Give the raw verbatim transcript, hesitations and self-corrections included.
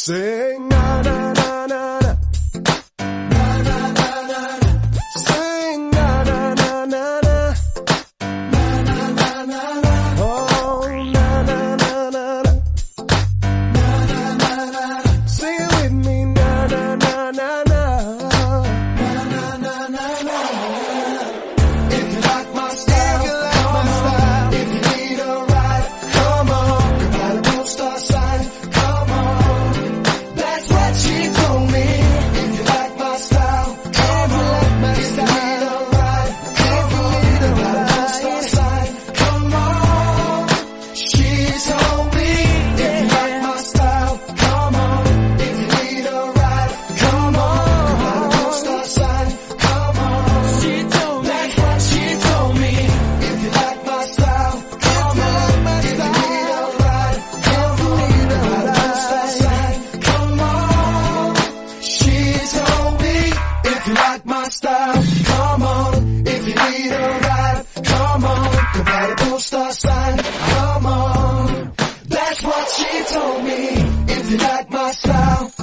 Say na na na na na. Na na na na na. Say na na na na na. Na na na na na. Oh na na na na na. Na na na na na. Sing it with me, na na na na na. Na na na na na. If you like my style, come on. If you need a ride, come on. Compatible star sign, come on. That's what she told me. If you like my style, come on. If you need a ride, come on. Compatible star sign, come on. She told me. If you like my style, come on. If you need a ride, come on. Compatible star sign, come on. She told me. That's what she told me. If you like my style, come on. If you need a ride, come on. Compatible star sign, come on. She told me. If you like my style, come on. If you need a ride, come on. Compatible star sign, come on. That's what she told me. If you like my style,